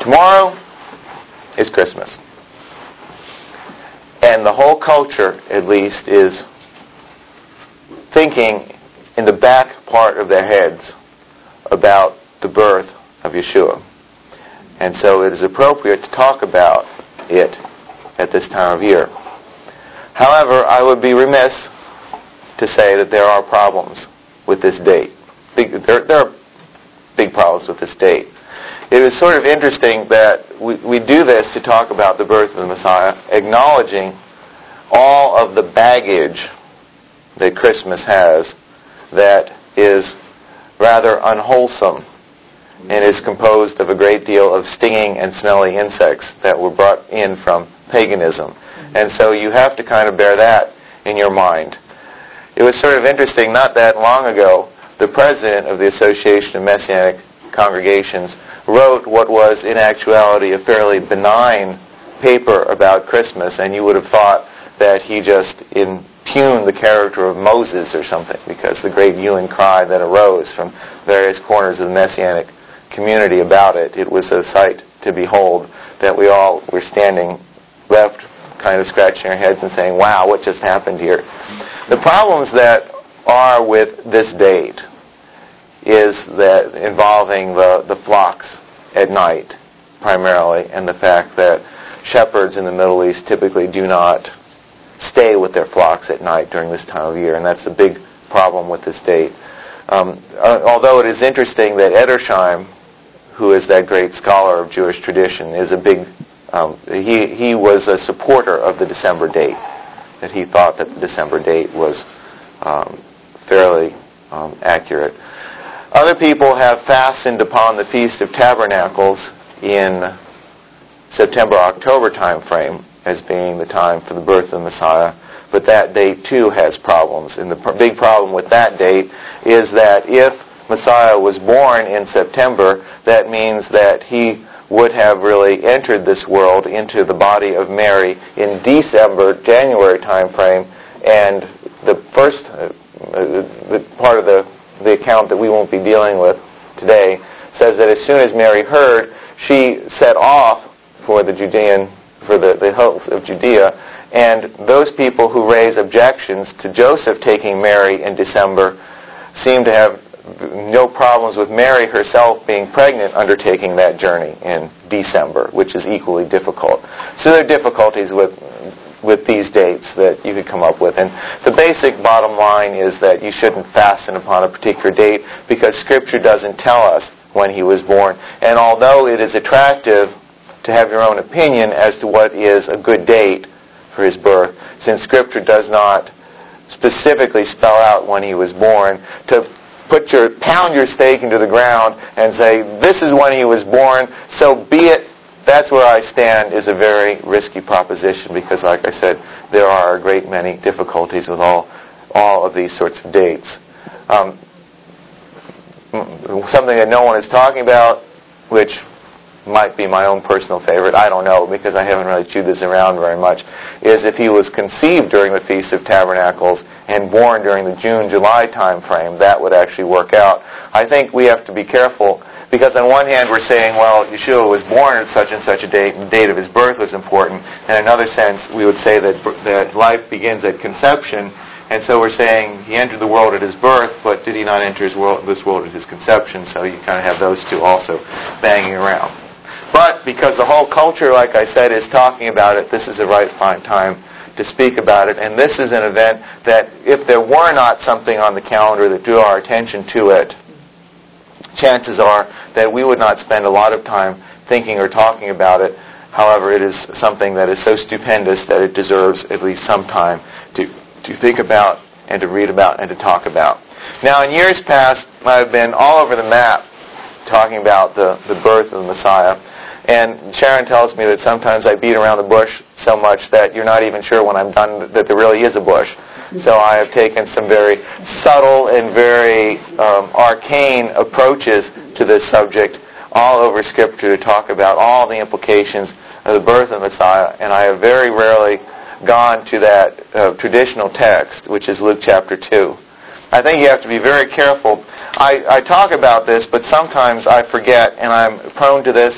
Tomorrow is Christmas. And the whole culture, at least, is thinking in the back part of their heads about the birth of Yeshua. And so it is appropriate to talk about it at this time of year. However, I would be remiss to say that there are problems with this date. There are big problems with this date. It is sort of interesting that we do this to talk about the birth of the Messiah, acknowledging all of the baggage that Christmas has that is rather unwholesome and is composed of a great deal of stinging and smelly insects that were brought in from paganism. And so you have to kind of bear that in your mind. It was sort of interesting, not that long ago, the president of the Association of Messianic Congregations wrote what was in actuality a fairly benign paper about Christmas, and you would have thought that he just impugned the character of Moses or something, because the great hue and cry that arose from various corners of the Messianic community about it. It was a sight to behold that we all were standing left kind of scratching our heads and saying, wow, what just happened here? The problems that are with this date is that involving the flocks at night primarily, and the fact that shepherds in the Middle East typically do not stay with their flocks at night during this time of year, and that's a big problem with this date. Although it is interesting that Edersheim, who is that great scholar of Jewish tradition, is a big he was a supporter of the December date, that he thought that the December date was fairly accurate. Other people have fastened upon the Feast of Tabernacles in September-October time frame as being the time for the birth of the Messiah, but that date too has problems. And the big problem with that date is that if Messiah was born in September, that means that he would have really entered this world into the body of Mary in December, January time frame, and the first the part of the account that we won't be dealing with today says that as soon as Mary heard, she set off for the hills of Judea, and those people who raise objections to Joseph taking Mary in December seem to have no problems with Mary herself being pregnant undertaking that journey in December, which is equally difficult. So there are difficulties with these dates that you could come up with. And the basic bottom line is that you shouldn't fasten upon a particular date because Scripture doesn't tell us when he was born. And although it is attractive to have your own opinion as to what is a good date for his birth, since Scripture does not specifically spell out when he was born, to pound your stake into the ground and say, this is when he was born, so be it, that's where I stand, is a very risky proposition because, like I said, there are a great many difficulties with all of these sorts of dates. Something that no one is talking about, which might be my own personal favorite, I don't know, because I haven't really chewed this around very much, is if he was conceived during the Feast of Tabernacles and born during the June-July time frame, that would actually work out. I think we have to be careful, because on one hand we're saying, well, Yeshua was born at such and such a date, and the date of his birth was important. In another sense, we would say that life begins at conception, and so we're saying he entered the world at his birth, but did he not enter this world at his conception? So you kind of have those two also banging around. But because the whole culture, like I said, is talking about it, this is a right fine time to speak about it. And this is an event that if there were not something on the calendar that drew our attention to it, chances are that we would not spend a lot of time thinking or talking about it. However, it is something that is so stupendous that it deserves at least some time to think about and to read about and to talk about. Now, in years past, I've been all over the map talking about the birth of the Messiah. And Sharon tells me that sometimes I beat around the bush so much that you're not even sure when I'm done that there really is a bush. So I have taken some very subtle and very arcane approaches to this subject all over Scripture to talk about all the implications of the birth of the Messiah. And I have very rarely gone to that traditional text, which is Luke chapter 2. I think you have to be very careful. I talk about this, but sometimes I forget, and I'm prone to this,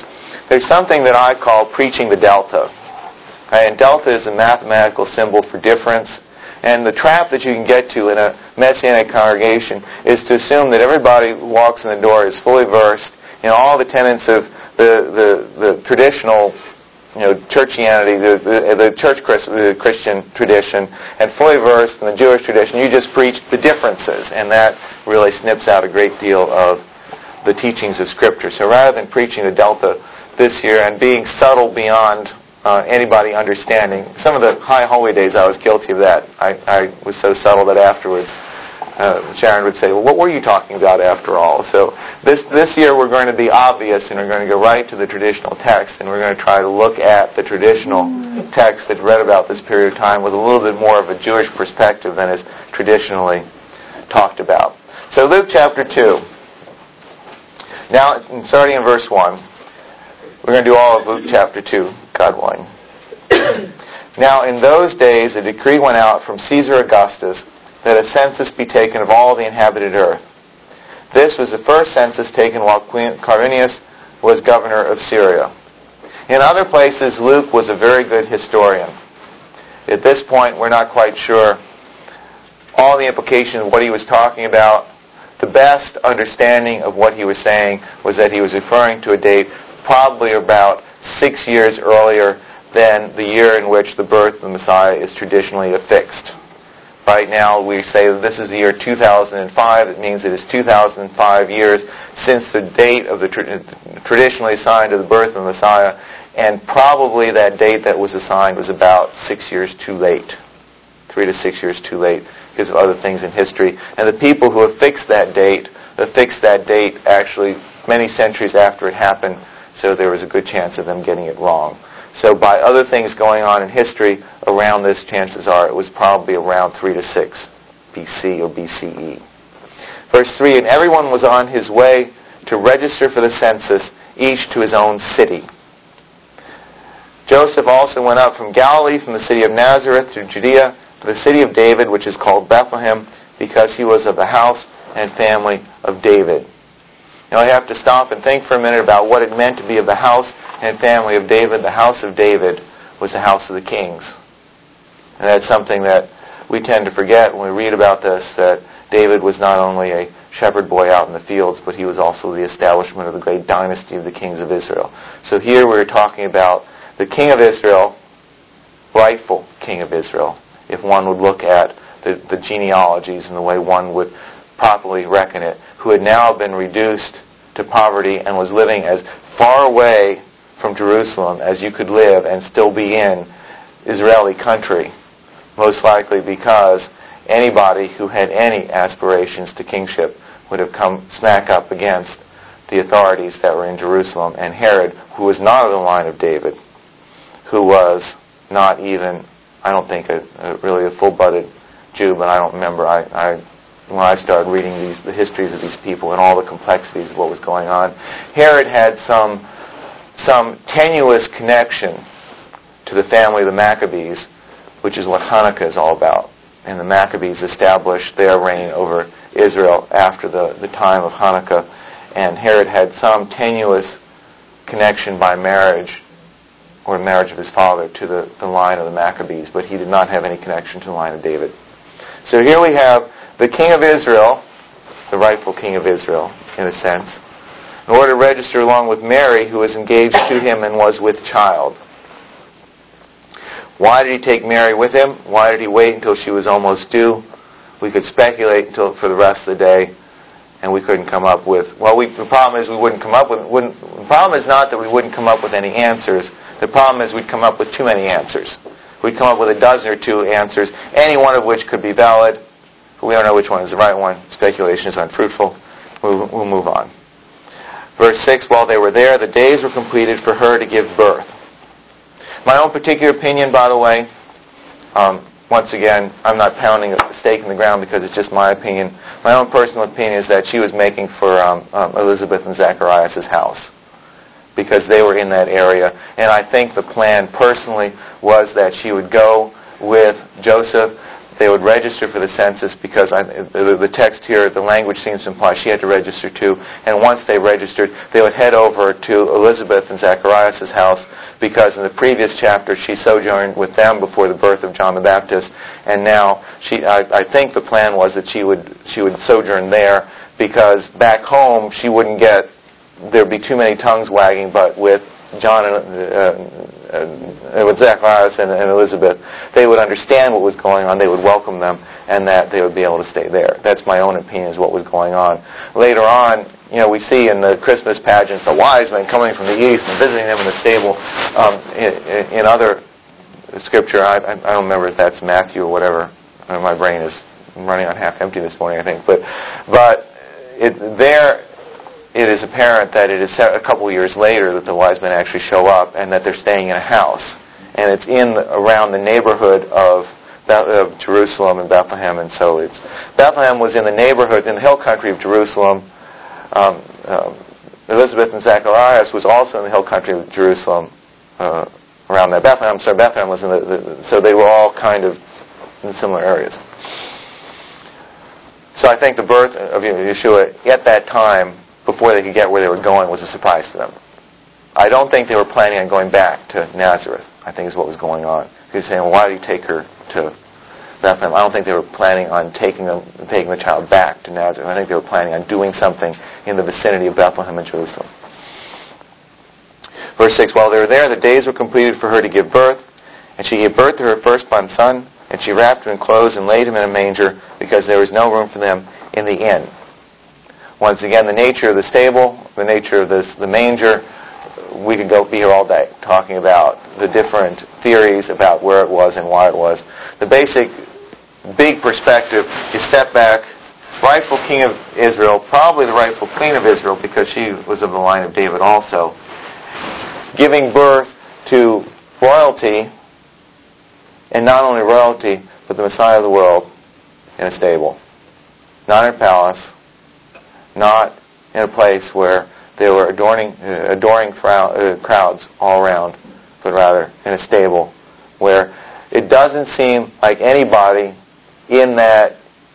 there's something that I call preaching the delta. And delta is a mathematical symbol for difference. And the trap that you can get to in a Messianic congregation is to assume that everybody who walks in the door is fully versed in all the tenets of the traditional, churchianity, the Christian tradition, and fully versed in the Jewish tradition. You just preach the differences, and that really snips out a great deal of the teachings of Scripture. So rather than preaching the delta this year and being subtle beyond anybody understanding, some of the high holy days I was guilty of that. I was so subtle that afterwards Sharon would say, well, what were you talking about after all? So this year we're going to be obvious, and we're going to go right to the traditional text, and we're going to try to look at the traditional text that's read about this period of time with a little bit more of a Jewish perspective than is traditionally talked about. So Luke chapter 2. Now, starting in verse 1, we're going to do all of Luke chapter 2, God willing. Now, in those days, a decree went out from Caesar Augustus that a census be taken of all the inhabited earth. This was the first census taken while Quirinius was governor of Syria. In other places, Luke was a very good historian. At this point, we're not quite sure all the implications of what he was talking about. The best understanding of what he was saying was that he was referring to a date probably about 6 years earlier than the year in which the birth of the Messiah is traditionally affixed. Right now we say that this is the year 2005. It means it is 2005 years since the date of the traditionally assigned to the birth of the Messiah, and probably that date that was assigned was about 6 years too late. 3 to 6 years too late because of other things in history. And the people who affixed that date actually many centuries after it happened, so there was a good chance of them getting it wrong. So by other things going on in history around this, chances are it was probably around 3 to 6 BC or BCE. Verse 3, and everyone was on his way to register for the census, each to his own city. Joseph also went up from Galilee, from the city of Nazareth to Judea, to the city of David, which is called Bethlehem, because he was of the house and family of David. Now I have to stop and think for a minute about what it meant to be of the house and family of David. The house of David was the house of the kings. And that's something that we tend to forget when we read about this, that David was not only a shepherd boy out in the fields, but he was also the establishment of the great dynasty of the kings of Israel. So here we're talking about the king of Israel, rightful king of Israel, if one would look at the genealogies and the way one would properly reckon it, who had now been reduced to poverty and was living as far away from Jerusalem as you could live and still be in Israeli country, most likely because anybody who had any aspirations to kingship would have come smack up against the authorities that were in Jerusalem. And Herod, who was not of the line of David, who was not even, I don't think, really a full-blooded Jew, but I don't remember, when I started reading the histories of these people and all the complexities of what was going on, Herod had some tenuous connection to the family of the Maccabees, which is what Hanukkah is all about. And the Maccabees established their reign over Israel after the time of Hanukkah. And Herod had some tenuous connection by marriage, or marriage of his father, to the line of the Maccabees, but he did not have any connection to the line of David. So here we have the king of Israel, the rightful king of Israel, in a sense, in order to register along with Mary, who was engaged to him and was with child. Why did he take Mary with him? Why did he wait until she was almost due? We could speculate for the rest of the day, and we couldn't come up with. The problem is we wouldn't come up with. The problem is not that we wouldn't come up with any answers. The problem is we'd come up with too many answers. We'd come up with a dozen or two answers, any one of which could be valid. But we don't know which one is the right one. Speculation is unfruitful. We'll move on. Verse 6, while they were there, the days were completed for her to give birth. My own particular opinion, by the way, once again, I'm not pounding a stake in the ground because it's just my opinion. My own personal opinion is that she was making for Elizabeth and Zacharias' house, because they were in that area. And I think the plan personally was that she would go with Joseph. they would register for the census because the text here, the language seems to imply she had to register too. And once they registered, they would head over to Elizabeth and Zacharias' house because in the previous chapter she sojourned with them before the birth of John the Baptist. And now I think the plan was that she would sojourn there because back home there'd be too many tongues wagging, but with John and with Zacharias and Elizabeth, they would understand what was going on, they would welcome them, and that they would be able to stay there. That's my own opinion is what was going on. Later on, we see in the Christmas pageant the wise men coming from the east and visiting them in the stable. In other scripture, I don't remember if that's Matthew or whatever. My brain is running on half empty this morning, I think. But it is apparent that it is a couple of years later that the wise men actually show up and that they're staying in a house. And it's around the neighborhood of Jerusalem and Bethlehem. And so Bethlehem was in the neighborhood, in the hill country of Jerusalem. Elizabeth and Zacharias was also in the hill country of Jerusalem around there. Bethlehem was in so they were all kind of in similar areas. So I think the birth of Yeshua at that time, before they could get where they were going, was a surprise to them. I don't think they were planning on going back to Nazareth, I think is what was going on. He was saying, well, why did he take her to Bethlehem? I don't think they were planning on taking the child back to Nazareth. I think they were planning on doing something in the vicinity of Bethlehem and Jerusalem. Verse 6, while they were there, the days were completed for her to give birth, and she gave birth to her firstborn son, and she wrapped him in clothes and laid him in a manger, because there was no room for them in the inn. Once again, the nature of the stable, the nature of the manger, we could be here all day talking about the different theories about where it was and why it was. The basic, big perspective, you step back, rightful king of Israel, probably the rightful queen of Israel because she was of the line of David also, giving birth to royalty, and not only royalty, but the Messiah of the world in a stable. Not in a palace, not in a place where there were adoring crowds all around, but rather in a stable where it doesn't seem like anybody in that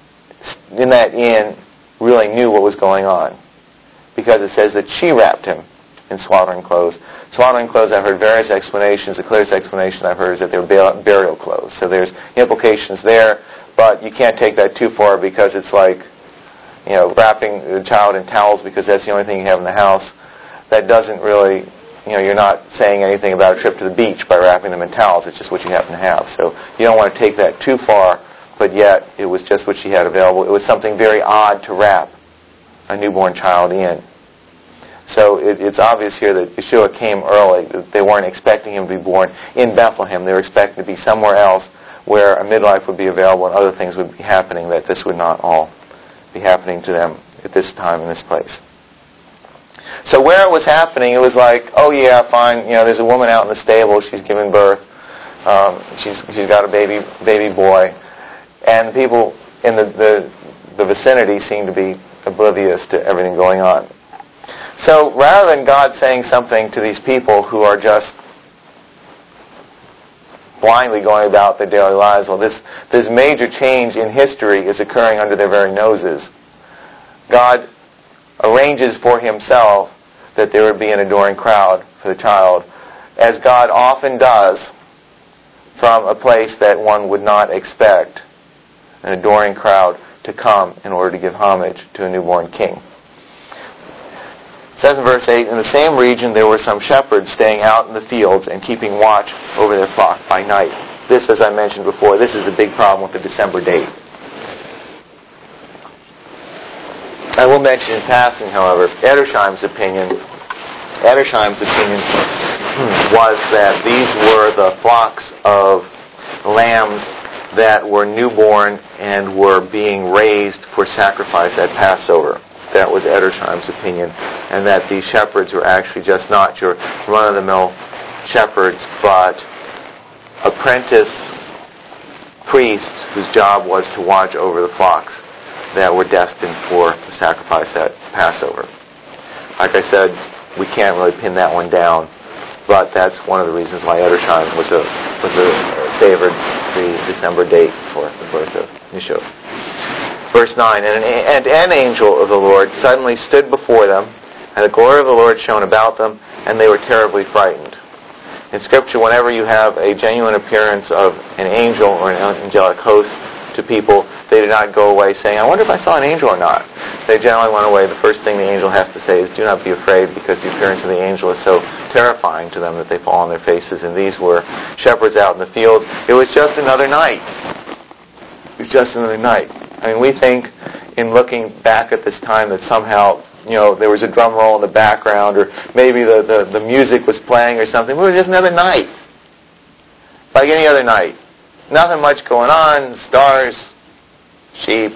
inn really knew what was going on, because it says that she wrapped him in swaddling clothes. Swaddling clothes, I've heard various explanations. The clearest explanation I've heard is that they were burial clothes. So there's implications there, but you can't take that too far because it's like wrapping the child in towels because that's the only thing you have in the house. That doesn't really, you're not saying anything about a trip to the beach by wrapping them in towels. It's just what you happen to have. So you don't want to take that too far, but yet it was just what she had available. It was something very odd to wrap a newborn child in. So it's obvious here that Yeshua came early. They weren't expecting him to be born in Bethlehem. They were expecting to be somewhere else where a midwife would be available and other things would be happening, that this would not all be happening to them at this time in this place. So where it was happening, it was like, oh yeah, fine, there's a woman out in the stable, she's giving birth, she's got a baby boy, and people in the vicinity seem to be oblivious to everything going on. So rather than God saying something to these people who are just blindly going about their daily lives, well, this major change in history is occurring under their very noses. God arranges for himself that there would be an adoring crowd for the child, as God often does from a place that one would not expect an adoring crowd to come in order to give homage to a newborn king. It says in verse 8, in the same region there were some shepherds staying out in the fields and keeping watch over their flock by night. This, as I mentioned before, this is the big problem with the December date. I will mention in passing, however, Edersheim's opinion was that these were the flocks of lambs that were newborn and were being raised for sacrifice at Passover. That was Edersheim's opinion, and that these shepherds were actually just not your run-of-the-mill shepherds, but apprentice priests whose job was to watch over the flocks that were destined for the sacrifice at Passover. Like I said, we can't really pin that one down, but that's one of the reasons why Edersheim was a favored the December date for the birth of Yeshua. Verse 9, and an angel of the Lord suddenly stood before them, and the glory of the Lord shone about them, and they were terribly frightened. In Scripture, whenever you have a genuine appearance of an angel or an angelic host to people, they do not go away saying, I wonder if I saw an angel or not. They generally went away. The first thing the angel has to say is, do not be afraid, because the appearance of the angel is so terrifying to them that they fall on their faces. And these were shepherds out in the field. It was just another night. It was just another night. I mean, we think, in looking back at this time, that somehow, there was a drum roll in the background, or maybe the music was playing or something. It was just another night. Like any other night. Nothing much going on. Stars, sheep,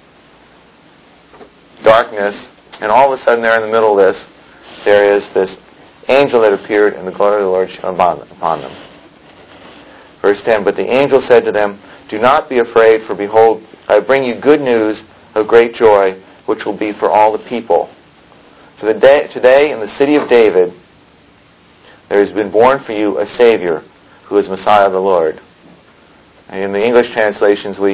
darkness, and all of a sudden there in the middle of this, there is this angel that appeared, and the glory of the Lord shone upon them. Verse 10, but the angel said to them, do not be afraid, for behold, I bring you good news of great joy, which will be for all the people. For today in the city of David, there has been born for you a Savior, who is Messiah the Lord. And in the English translations, the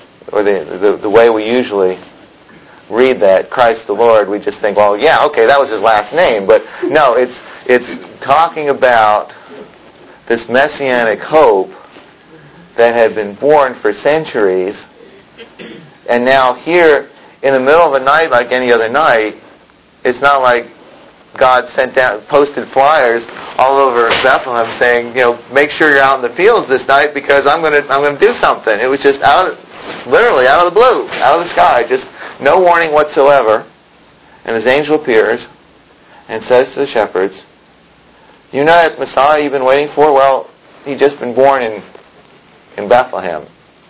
way we usually read that, Christ the Lord, we just think, well, yeah, okay, that was his last name. But no, it's talking about this messianic hope that had been born for centuries. And now here, in the middle of a night like any other night, it's not like God posted flyers all over Bethlehem saying, make sure you're out in the fields this night because I'm going to do something. It was just literally out of the blue, out of the sky, just no warning whatsoever. And this angel appears and says to the shepherds, you know that Messiah you've been waiting for? Well, he's just been born in Bethlehem.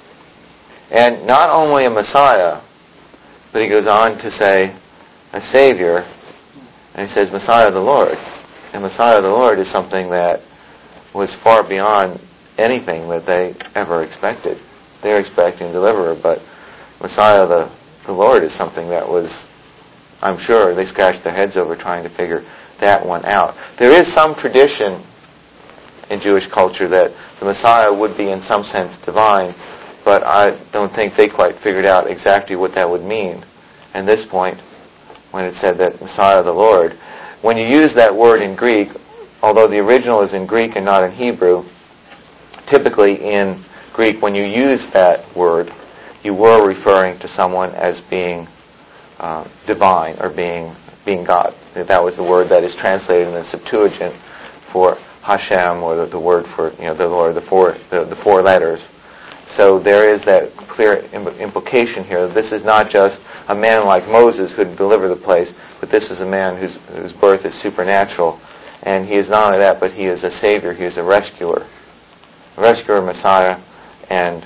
And not only a Messiah, but he goes on to say a Savior, and he says Messiah the Lord. And Messiah the Lord is something that was far beyond anything that they ever expected. They're expecting a deliverer, but Messiah the Lord is something that was, I'm sure, they scratched their heads over trying to figure that one out. There is some tradition in Jewish culture that the Messiah would be in some sense divine, but I don't think they quite figured out exactly what that would mean. And this point, when it said that Messiah the Lord, when you use that word in Greek, although the original is in Greek and not in Hebrew, typically in Greek, when you use that word, you were referring to someone as being divine or being God. That was the word that is translated in the Septuagint for Hashem, or the word for the Lord, the four letters. So there is that clear implication here. This is not just a man like Moses who would deliver the place, but this is a man whose birth is supernatural. And he is not only that, but he is a Savior. He is a rescuer. A rescuer, Messiah, and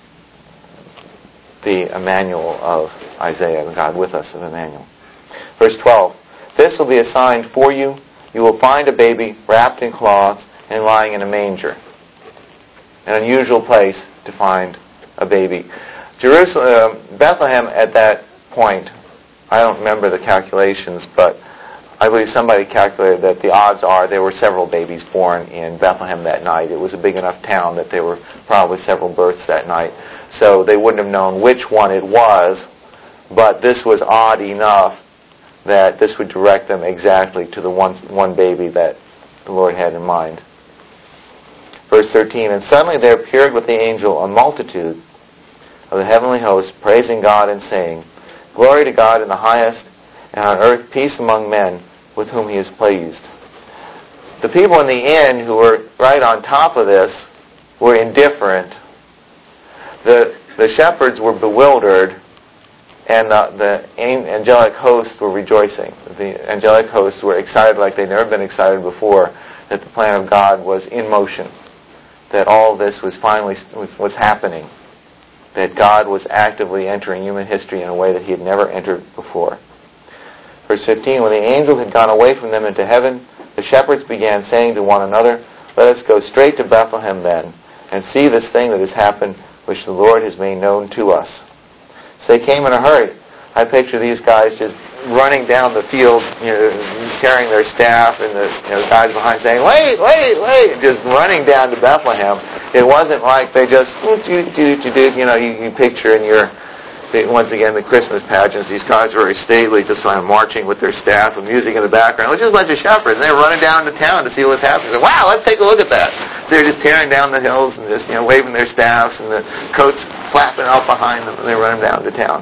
the Emmanuel of Isaiah, God with us of Emmanuel. Verse 12, this will be a sign for you. You will find a baby wrapped in cloths and lying in a manger. An unusual place to find a baby. Bethlehem at that point, I don't remember the calculations, but I believe somebody calculated that the odds are there were several babies born in Bethlehem that night. It was a big enough town that there were probably several births that night. So they wouldn't have known which one it was, but this was odd enough that this would direct them exactly to the one baby that the Lord had in mind. Verse 13, and suddenly there appeared with the angel a multitude of the heavenly host, praising God and saying, Glory to God in the highest, and on earth peace among men with whom he is pleased. The people in the inn who were right on top of this were indifferent. The shepherds were bewildered, and the angelic hosts were rejoicing. The angelic hosts were excited like they'd never been excited before that the plan of God was in motion, that all this was finally was happening, that God was actively entering human history in a way that he had never entered before. Verse 15, when the angel had gone away from them into heaven, the shepherds began saying to one another, Let us go straight to Bethlehem then, and see this thing that has happened, which the Lord has made known to us. So they came in a hurry. I picture these guys just running down the field, carrying their staff, and the guys behind saying, "Wait, wait, wait!" Just running down to Bethlehem. It wasn't like they just you picture in your. Once again, the Christmas pageants, these guys are very stately, just kind of marching with their staff and music in the background. It was just a bunch of shepherds, and they were running down to town to see what's happening. So, wow, let's take a look at that. So they're just tearing down the hills and just waving their staffs, and the coats flapping out behind them, and they're running down to town.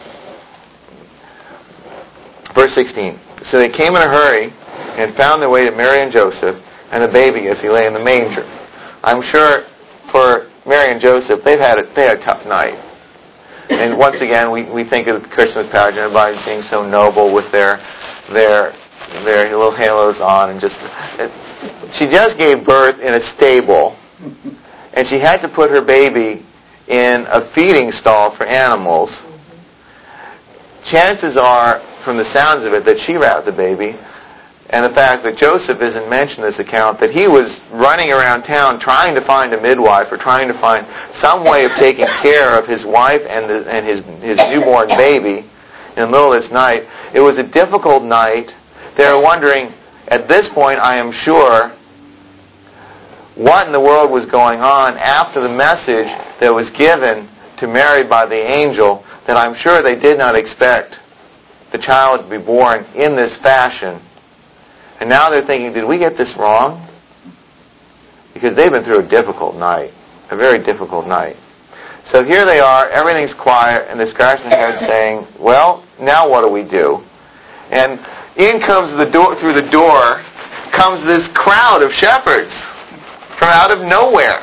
Verse 16. So they came in a hurry and found their way to Mary and Joseph and the baby as he lay in the manger. I'm sure for Mary and Joseph, they had a tough night. And once again, we think of the Christmas pageant, everybody being so noble with their little halos on, and she just gave birth in a stable, and she had to put her baby in a feeding stall for animals. Chances are, from the sounds of it, that she wrapped the baby, and the fact that Joseph isn't mentioned in this account, that he was running around town trying to find a midwife or trying to find some way of taking care of his wife and his newborn baby in the middle of this night. It was a difficult night. They were wondering, at this point, I am sure, what in the world was going on after the message that was given to Mary by the angel, that I'm sure they did not expect the child to be born in this fashion. And now they're thinking, did we get this wrong? Because they've been through a difficult night. A very difficult night. So here they are, everything's quiet, and they're scratching their heads saying, well, now what do we do? And in comes through the door comes this crowd of shepherds from out of nowhere.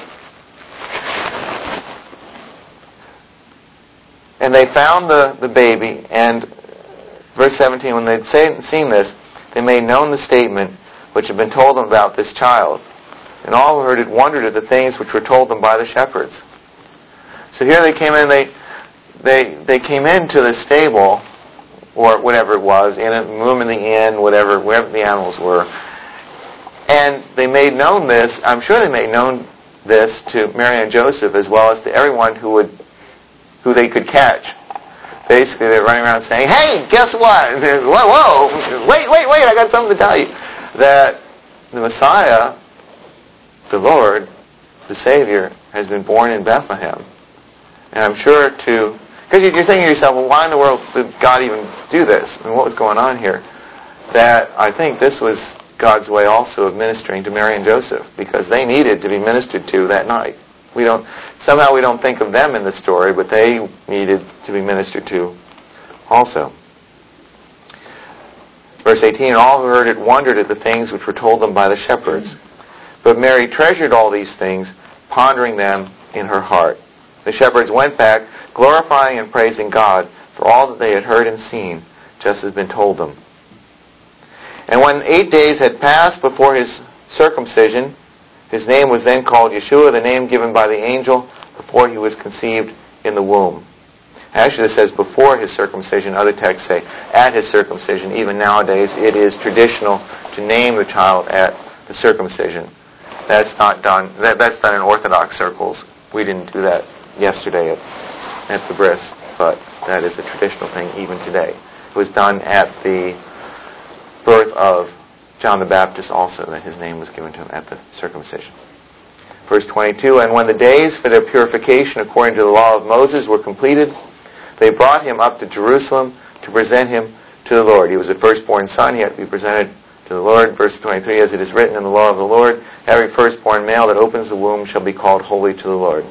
And they found the baby, and verse 17, when they'd seen this, they made known the statement which had been told them about this child. And all who heard it wondered at the things which were told them by the shepherds. So here they came in, they came into the stable, or whatever it was, in a room in the inn, wherever the animals were. And they made known this, I'm sure they made known this to Mary and Joseph, as well as to everyone who they could catch. Basically, they're running around saying, hey, guess what? Whoa, wait, I got something to tell you. That the Messiah, the Lord, the Savior, has been born in Bethlehem. And I'm sure because you're thinking to yourself, well, why in the world did God even do this? I mean, what was going on here? That I think this was God's way also of ministering to Mary and Joseph, because they needed to be ministered to that night. Somehow we don't think of them in the story, but they needed to be ministered to also. Verse 18, all who heard it wondered at the things which were told them by the shepherds. But Mary treasured all these things, pondering them in her heart. The shepherds went back, glorifying and praising God for all that they had heard and seen, just as had been told them. And when 8 days had passed before his circumcision, his name was then called Yeshua, the name given by the angel before he was conceived in the womb. Actually, it says before his circumcision. Other texts say at his circumcision. Even nowadays, it is traditional to name the child at the circumcision. That's not done. That's done in Orthodox circles. We didn't do that yesterday at the bris, but that is a traditional thing even today. It was done at the birth of John the Baptist also, that his name was given to him at the circumcision. Verse 22, and when the days for their purification according to the law of Moses were completed, they brought him up to Jerusalem to present him to the Lord. He was a firstborn son, he had to be presented to the Lord. Verse 23, as it is written in the law of the Lord, every firstborn male that opens the womb shall be called holy to the Lord.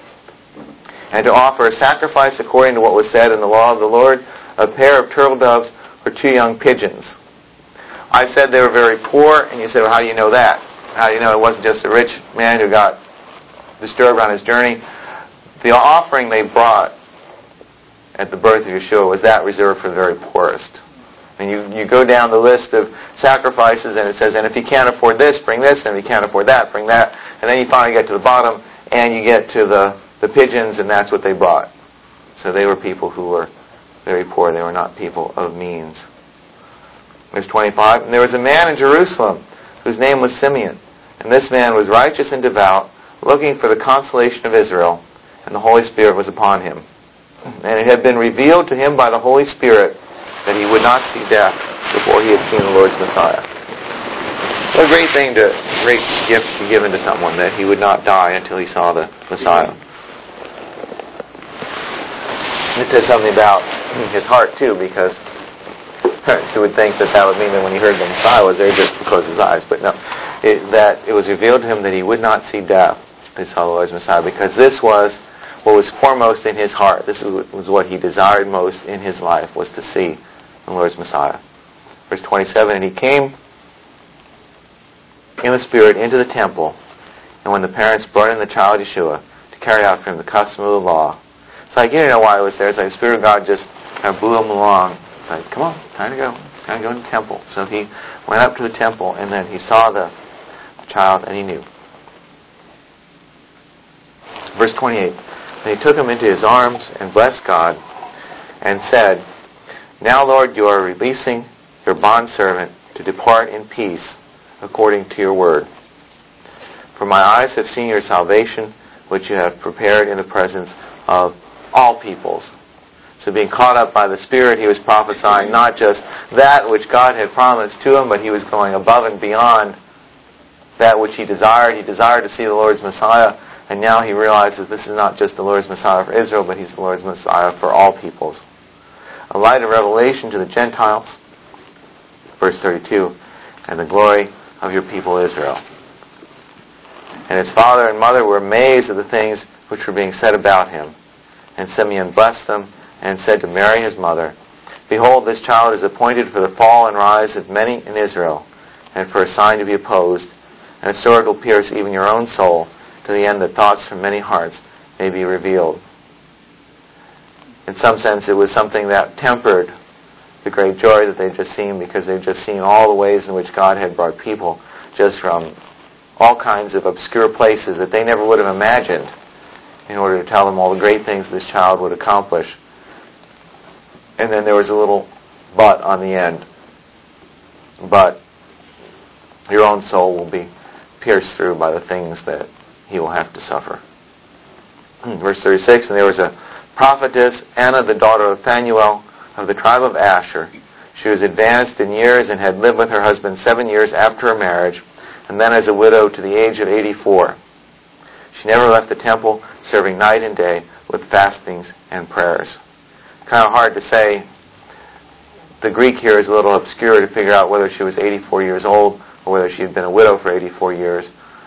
And to offer a sacrifice according to what was said in the law of the Lord, a pair of turtle doves or 2 young pigeons. I said they were very poor, and you said, well, how do you know that? How do you know it wasn't just a rich man who got disturbed on his journey? The offering they brought at the birth of Yeshua was that reserved for the very poorest. And you go down the list of sacrifices, and it says, and if you can't afford this, bring this, and if you can't afford that, bring that. And then you finally get to the bottom, and you get to the pigeons, and that's what they brought. So they were people who were very poor. They were not people of means. Verse 25, and there was a man in Jerusalem whose name was Simeon. And this man was righteous and devout, looking for the consolation of Israel, and the Holy Spirit was upon him. And it had been revealed to him by the Holy Spirit that he would not see death before he had seen the Lord's Messiah. What a great gift to be given to someone, that he would not die until he saw the Messiah. It says something about his heart, too, because you would think that would mean that when he heard the Messiah was there just because of his eyes. But no, that it was revealed to him that he would not see death until he saw the Lord's Messiah, because this was what was foremost in his heart. This was what he desired most in his life, was to see the Lord's Messiah. Verse 27, and he came in the Spirit into the temple, and when the parents brought in the child Yeshua to carry out for him the custom of the law. It's like, you don't know why he was there. It's like the Spirit of God just kind of blew him along. It's like, come on, time to go. Time to go to the temple. So he went up to the temple, and then he saw the child, and he knew. Verse 28, and he took him into his arms and blessed God and said, now, Lord, you are releasing your bondservant to depart in peace according to your word. For my eyes have seen your salvation, which you have prepared in the presence of all peoples. So being caught up by the Spirit, he was prophesying not just that which God had promised to him, but he was going above and beyond that which he desired. He desired to see the Lord's Messiah, and now he realizes this is not just the Lord's Messiah for Israel, but he's the Lord's Messiah for all peoples. A light of revelation to the Gentiles, verse 32, and the glory of your people Israel. And his father and mother were amazed at the things which were being said about him. And Simeon blessed them, and said to Mary his mother, behold, this child is appointed for the fall and rise of many in Israel, and for a sign to be opposed, and a sword will pierce even your own soul, to the end that thoughts from many hearts may be revealed. In some sense, it was something that tempered the great joy that they'd just seen, because they'd just seen all the ways in which God had brought people just from all kinds of obscure places that they never would have imagined, in order to tell them all the great things this child would accomplish. And then there was a little but on the end. But your own soul will be pierced through by the things that he will have to suffer. Verse 36, and there was a prophetess, Anna, the daughter of Phanuel, of the tribe of Asher. She was advanced in years and had lived with her husband 7 years after her marriage, and then as a widow to the age of 84. She never left the temple, serving night and day with fastings and prayers. Kind of hard to say. The Greek here is a little obscure to figure out whether she was 84 years old or whether she had been a widow for 84 years.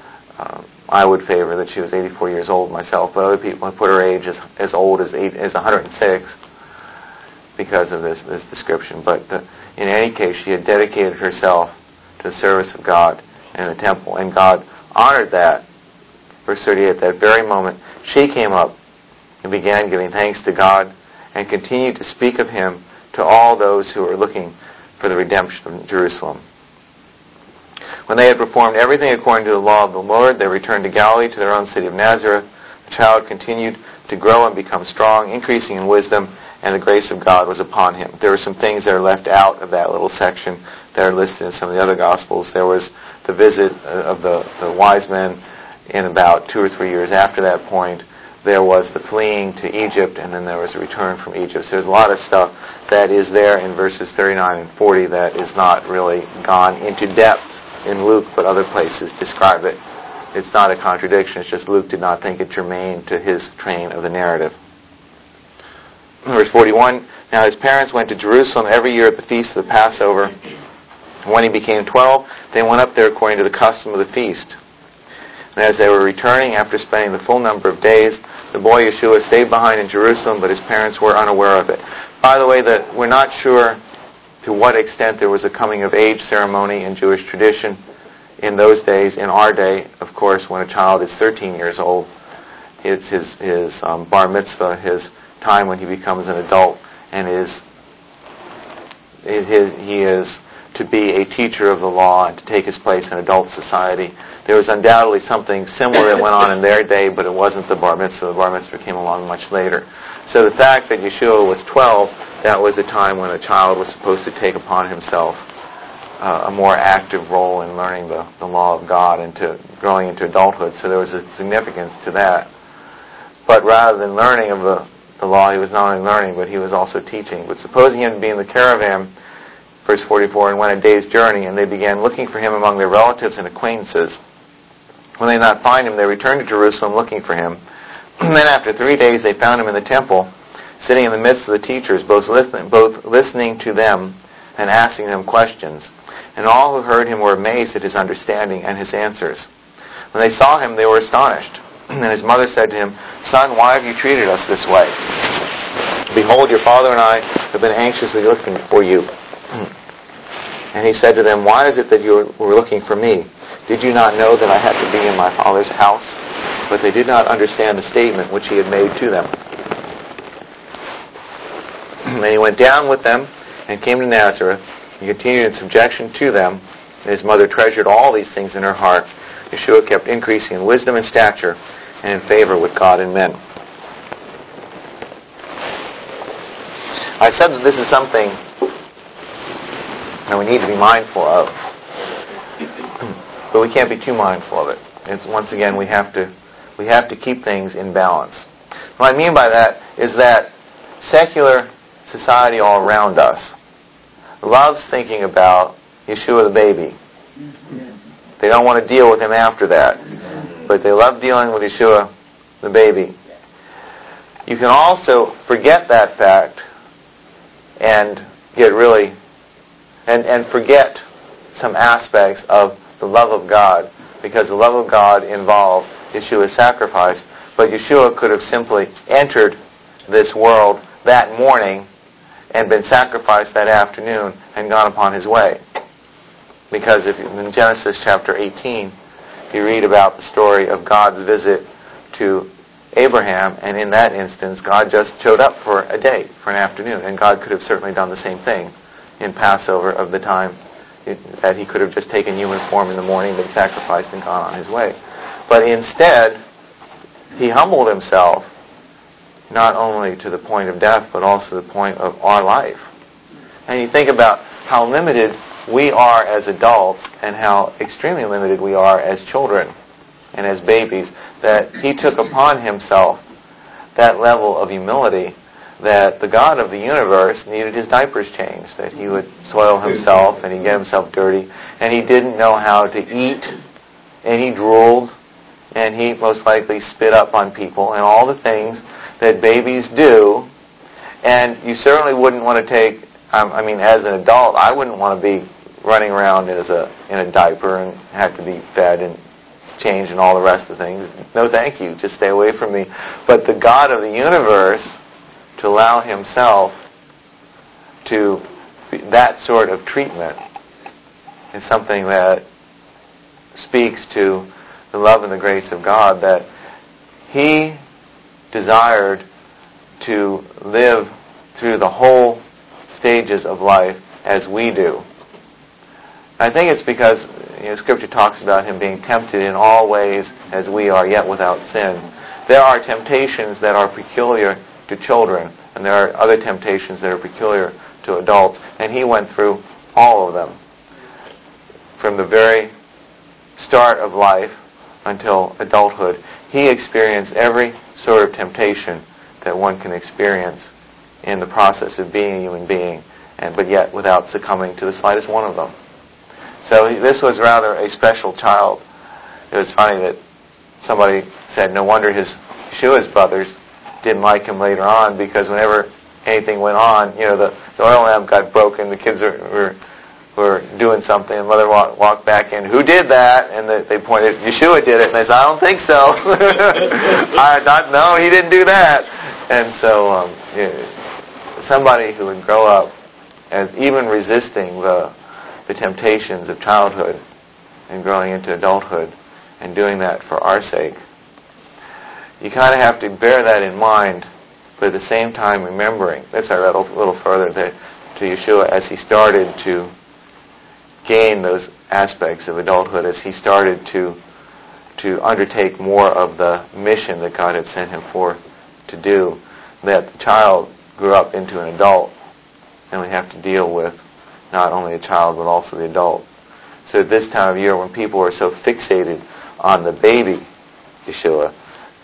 I would favor that she was 84 years old myself, but other people have put her age as old as 106 because of this description. But in any case, she had dedicated herself to the service of God in the temple, and God honored that. Verse 38, at that very moment, she came up and began giving thanks to God and continued to speak of him to all those who were looking for the redemption of Jerusalem. When they had performed everything according to the law of the Lord, they returned to Galilee, to their own city of Nazareth. The child continued to grow and become strong, increasing in wisdom, and the grace of God was upon him. There were some things that are left out of that little section that are listed in some of the other Gospels. There was the visit of the wise men in about 2 or 3 years after that point. There was the fleeing to Egypt, and then there was a return from Egypt. So there's a lot of stuff that is there in verses 39 and 40 that is not really gone into depth in Luke, but other places describe it. It's not a contradiction. It's just Luke did not think it germane to his train of the narrative. Verse 41, now his parents went to Jerusalem every year at the feast of the Passover. When he became 12, they went up there according to the custom of the feast. And as they were returning after spending the full number of days, the boy Yeshua stayed behind in Jerusalem, but his parents were unaware of it. By the way, we're not sure to what extent there was a coming-of-age ceremony in Jewish tradition in those days. In our day, of course, when a child is 13 years old, it's his bar mitzvah, his time when he becomes an adult, and he is to be a teacher of the law and to take his place in adult society. There was undoubtedly something similar that went on in their day, but it wasn't the bar mitzvah. The bar mitzvah came along much later. So the fact that Yeshua was 12, that was a time when a child was supposed to take upon himself a more active role in learning the law of God and to growing into adulthood. So there was a significance to that. But rather than learning of the law, he was not only learning, but he was also teaching. But supposing him to be in the caravan, verse 44, and went a day's journey, and they began looking for him among their relatives and acquaintances. When they did not find him, they returned to Jerusalem looking for him. And then after 3 days they found him in the temple, sitting in the midst of the teachers, both listening to them and asking them questions. And all who heard him were amazed at his understanding and his answers. When they saw him, they were astonished. And his mother said to him, "Son, why have you treated us this way? Behold, your father and I have been anxiously looking for you." And he said to them, "Why is it that you were looking for me? Did you not know that I had to be in my father's house?" But they did not understand the statement which he had made to them. And he went down with them and came to Nazareth. He continued in subjection to them. And his mother treasured all these things in her heart. Yeshua kept increasing in wisdom and stature and in favor with God and men. I said that this is something that we need to be mindful of. But we can't be too mindful of it. It's, once again, we have to keep things in balance. What I mean by that is that secular society all around us loves thinking about Yeshua the baby. They don't want to deal with him after that. But they love dealing with Yeshua the baby. You can also forget that fact and get really and forget some aspects of the love of God, because the love of God involved Yeshua's sacrifice. But Yeshua could have simply entered this world that morning and been sacrificed that afternoon and gone upon his way. Because if in Genesis chapter 18, you read about the story of God's visit to Abraham, and in that instance, God just showed up for a day, for an afternoon, and God could have certainly done the same thing in Passover of the time that he could have just taken human form in the morning, been sacrificed, and gone on his way. But instead, he humbled himself not only to the point of death, but also the point of our life. And you think about how limited we are as adults and how extremely limited we are as children and as babies, that he took upon himself that level of humility, that the God of the universe needed his diapers changed, that he would soil himself and he'd get himself dirty, and he didn't know how to eat, and he drooled, and he most likely spit up on people, and all the things that babies do. And you certainly wouldn't want to take, as an adult, I wouldn't want to be running around in a diaper and have to be fed and changed and all the rest of the things. No, thank you. Just stay away from me. But the God of the universe, to allow himself to that sort of treatment is something that speaks to the love and the grace of God, that he desired to live through the whole stages of life as we do. I think it's because Scripture talks about him being tempted in all ways as we are, yet without sin. There are temptations that are peculiar to children, and there are other temptations that are peculiar to adults, and he went through all of them. From the very start of life until adulthood, he experienced every sort of temptation that one can experience in the process of being a human being, but yet without succumbing to the slightest one of them. So this was rather a special child. It was funny that somebody said, no wonder Yeshua's brothers didn't like him later on, because whenever anything went on, the oil lamp got broken, the kids were doing something, and mother walked back in, who did that? And they pointed, Yeshua did it, and they said, I don't think so. No, he didn't do that. And so somebody who would grow up as even resisting the temptations of childhood and growing into adulthood and doing that for our sake, you kind of have to bear that in mind, but at the same time remembering, this I read a little further, that to Yeshua, as he started to gain those aspects of adulthood, as he started to undertake more of the mission that God had sent him forth to do, that the child grew up into an adult, and we have to deal with not only a child but also the adult. So at this time of year, when people are so fixated on the baby Yeshua,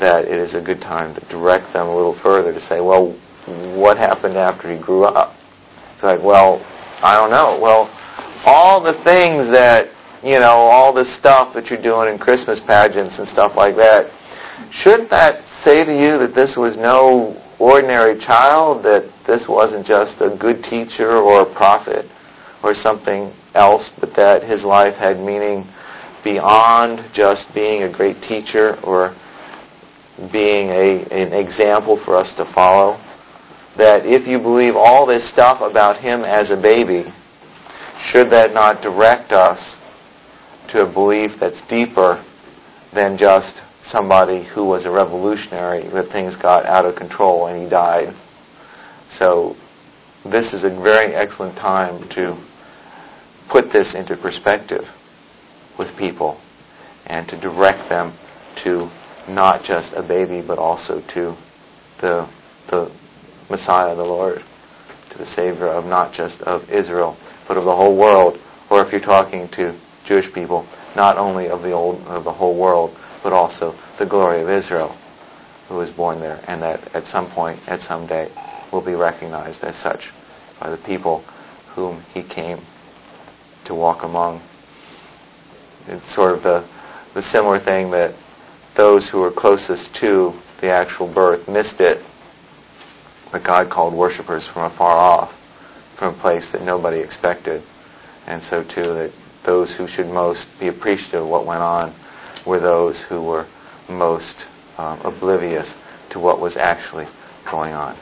that it is a good time to direct them a little further to say, well, what happened after he grew up? It's like, well, I don't know. Well, all the things that, all the stuff that you're doing in Christmas pageants and stuff like that, shouldn't that say to you that this was no ordinary child, that this wasn't just a good teacher or a prophet or something else, but that his life had meaning beyond just being a great teacher or being an example for us to follow? That if you believe all this stuff about him as a baby, should that not direct us to a belief that's deeper than just somebody who was a revolutionary, that things got out of control and he died? So this is a very excellent time to put this into perspective with people and to direct them to not just a baby, but also to the Messiah, the Lord, to the Savior of not just of Israel, but of the whole world. Or if you're talking to Jewish people, not only of the whole world, but also the glory of Israel, who was born there, and that at some point, at some day, will be recognized as such by the people whom he came to walk among. It's sort of the similar thing that those who were closest to the actual birth missed it, but God called worshipers from afar off, from a place that nobody expected. And so too, that those who should most be appreciative of what went on were those who were most oblivious to what was actually going on.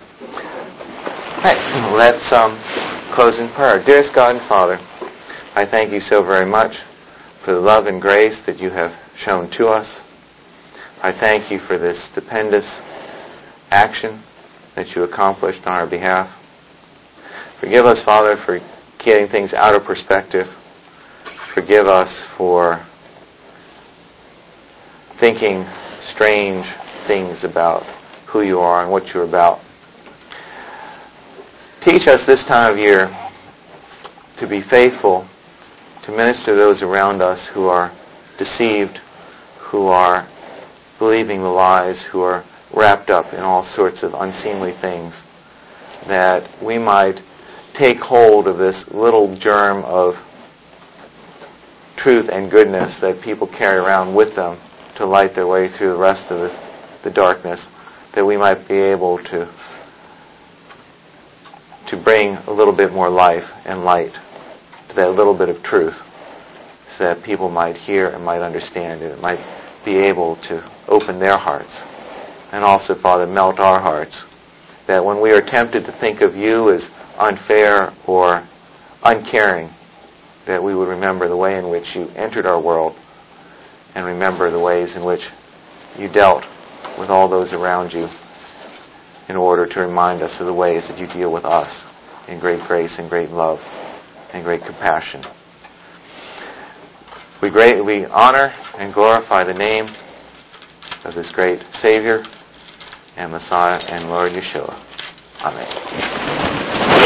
Right, let's close in prayer. Dearest God and Father, I thank you so very much for the love and grace that you have shown to us. I thank you for this stupendous action that you accomplished on our behalf. Forgive us, Father, for getting things out of perspective. Forgive us for thinking strange things about who you are and what you're about. Teach us this time of year to be faithful, to minister to those around us who are deceived, who are believing the lies, who are wrapped up in all sorts of unseemly things, that we might take hold of this little germ of truth and goodness that people carry around with them to light their way through the rest of the darkness, that we might be able to bring a little bit more life and light to that little bit of truth, so that people might hear and might understand it, might be able to open their hearts. And also, Father, melt our hearts, that when we are tempted to think of you as unfair or uncaring, that we would remember the way in which you entered our world and remember the ways in which you dealt with all those around you in order to remind us of the ways that you deal with us in great grace and great love and great compassion. We honor and glorify the name of this great Savior and Messiah and Lord Yeshua. Amen.